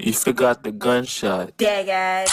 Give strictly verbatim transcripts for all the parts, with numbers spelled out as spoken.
You forgot the gunshot. Yeah, guys.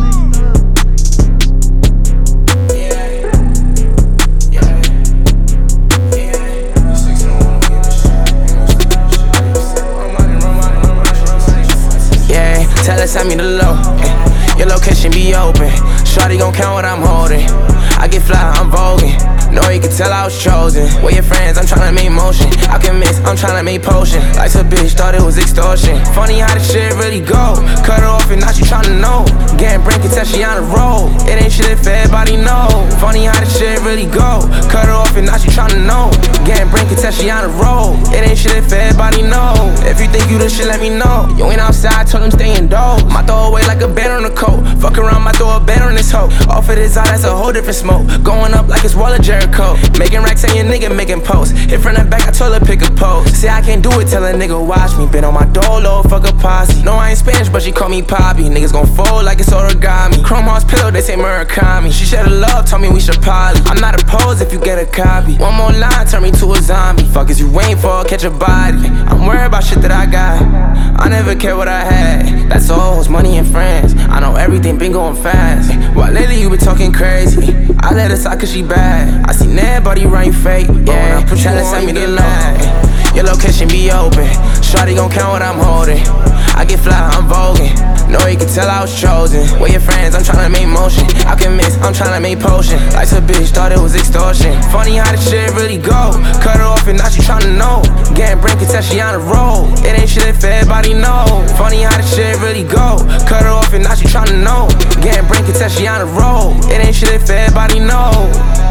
Yeah, tell her send me the low. Yeah. Your location be open. Shawty gon' count what I'm holding. I get fly, I'm voguing. No, you can tell I was chosen. Where your friends, I'm tryna make motion. I can miss, I'm tryna make potion. Life's a bitch, thought it was extortion. Funny how the shit really go. Cut her off and now she tryna know. Getting brain can tell she on the road. It ain't shit if everybody know. Funny how the shit really go. Cut her off and now she tryna know. Getting brain can tell she on the road. It ain't shit if everybody know. If you think you the shit, let me know. You ain't outside, told him stay indoors. My throw away like a band on the coat. Fuck around, my throw a band on this hoe. Off of this eye, that's a whole different smoke. Going up like it's Wall of Jericho. Making racks and your nigga making posts. Hit from the back, I told her pick a pose. Say I can't do it, tell a nigga watch me. Been on my dolo, fuck a posse. No, I ain't Spanish, but she call me Poppy. Niggas gon' fold like it's origami. Chrome Hearts pillow, they say Murakami. She shed a love, told me we should poly. I'm not opposed if you get a copy. One more line, turn me to a zombie. Fuck is you waiting for, catch a body. I'm worried about shit that I got. I never care what I had. That's all, it's money and friends. I know everything been going fast. Why lately you been talking crazy? I let her talk cause she bad. I seen everybody run fake. Yeah, I put try to send me the low. Your location be open. Shawty gon' count what I'm holding. I get fly, I'm voguing. No, you can tell I was chosen. Where your friends, I'm tryna make motion. I can miss, I'm tryna make potion. Life's a bitch, thought it was extortion. Funny how the shit really go. Cut her off and now she tryna know. Getting brain can tell she on the road. It ain't shit if everybody know. Funny how the shit really go. Cut her off and now she tryna know. Getting brain can tell she on the road. It ain't shit if everybody know.